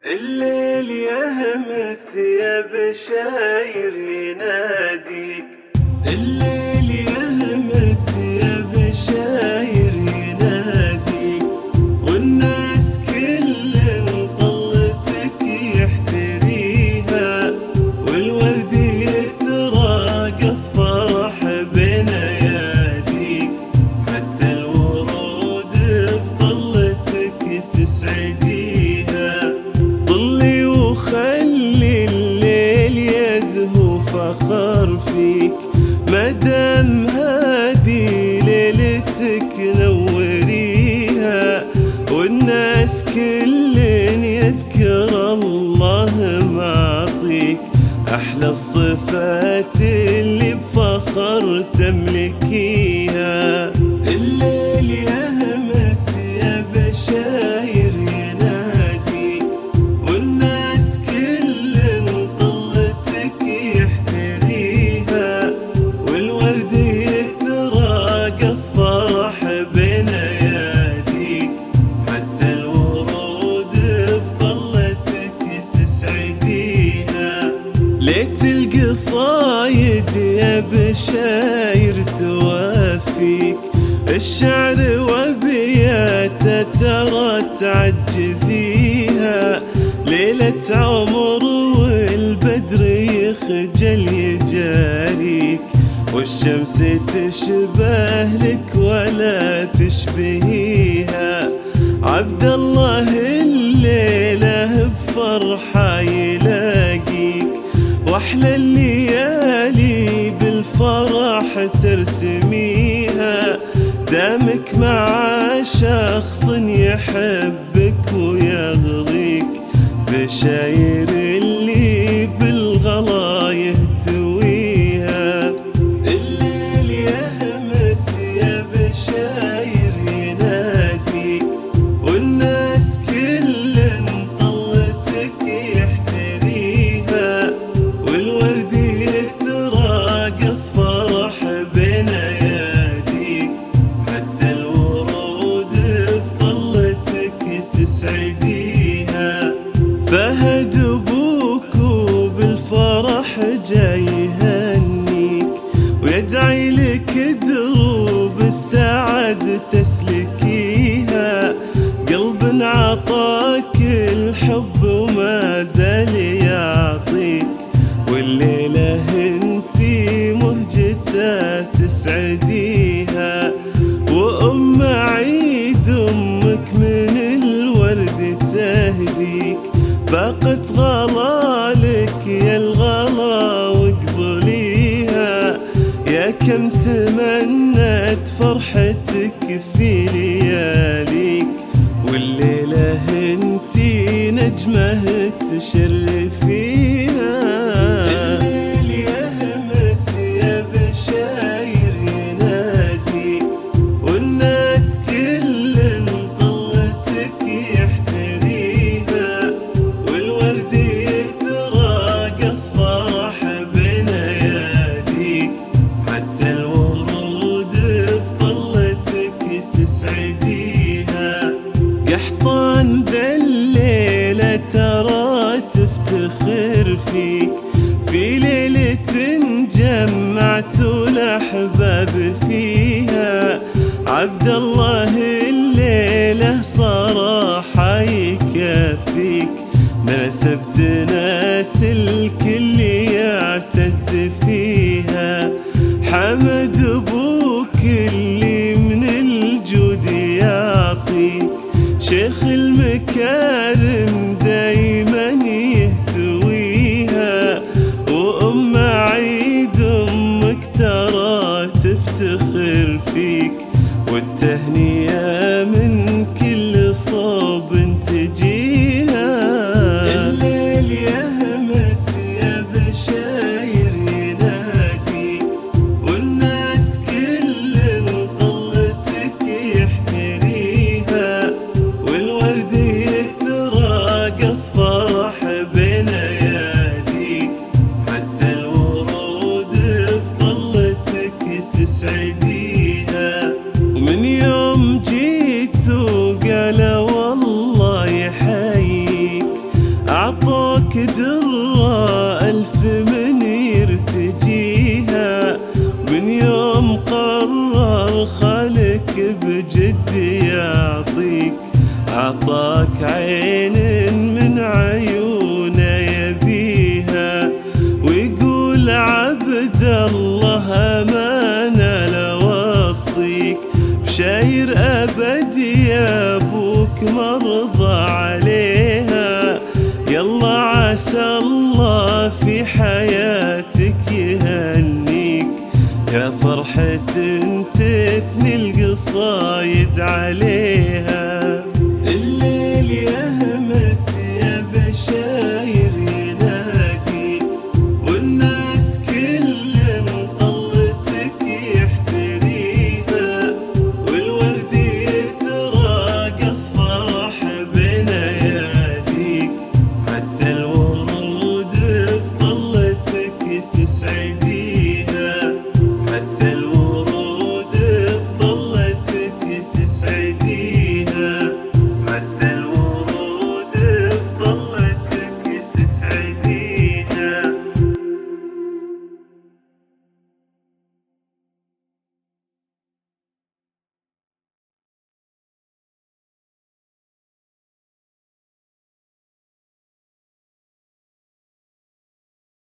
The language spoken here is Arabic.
الليل يهمس يا بشاير يناديك. الليل يهمس يا بشاير يناديك، والناس كل طلتك يحتريها، والورد يتراقص فرح بين اياديك، حتى الورود بطلتك تسعديها. ضلي وخلي الليل يزهو فخر فيك، مادام هذه ليلتك نوريها، والناس كل يذكر الله معطيك أحلى الصفات اللي بفخر تملكيها. الليل يهمس يا بشاير يناديك، والناس كل طلتك يحتريها، والورد يتراقص فرح بين اياديك، حتى الورود بطلتك تسعديها. ليت القصايد يا بشاير توافيك، الشعر وبياته ترى تعجزيها، ليلة عمر والبدر يخجل يجاريك، والشمس تشبه لك ولا تشبهيها. عبد الله الليلة بفرحة يلاقيك، واحلى الليالي بالفرح ترسميها، دامك مع شخص يحبك ويغريك، بشاير اللي بالغلا يهتويها. الليل يهمس يا بشاير يناديك، والناس كل طلتك يحتريها، والورد يتراقص فرح بين اياديك، حتى الورود بطلتك تسعديها. فهد ابوك وبالفرح جاي يهنيك، ويدعي لك دروب السعد تسلكيها، قلب عطاك الحب وما زال يعطيك، والليلة انتي مهجته تسعديها. وأم عيد أمك من الورد تهديك، باقت غلالك يا الغلا واقبليها، يا كم تمنت فرحتك في لياليك، والليلة انتي نجمة تشرفيها. الليل يهمس يا بشاير يناديك، والناس كل طلتك يحتريها، والورد يتراقص فرح بين اياديك، حتى الورود بطلتك تسعديها. قحطان ذا الليلة ترى تفتخر فيك، في ليلة جمعت الأحباب فيها، عبد الله الليلة صراحة يكفيك، ناسبت ناس الكل يعتز فيها. حمد ابوك اللي من الجود يعطيك، شيخ المكارم دايما يهتويها، وأم عيد أمك ترى تفتخر فيك، والتهنئة من كل صوب تجيها. الليل يهمس يا بشاير يناديك، والناس كل طلتك يحتريها، والورد يتراقص فرح بين اياديك، حتى الورود بطلتك تسعديها. ومن يوم جيت وقال والله يحييك، أعطاك عين من عيونه يبيها، ويقول عبد الله أمانة لوصيك بشاير أبدي يا أبوك مرضى عليها. يلا عسى الله في حياتك يهنيك، يا فرحة تبني القصايد عليها.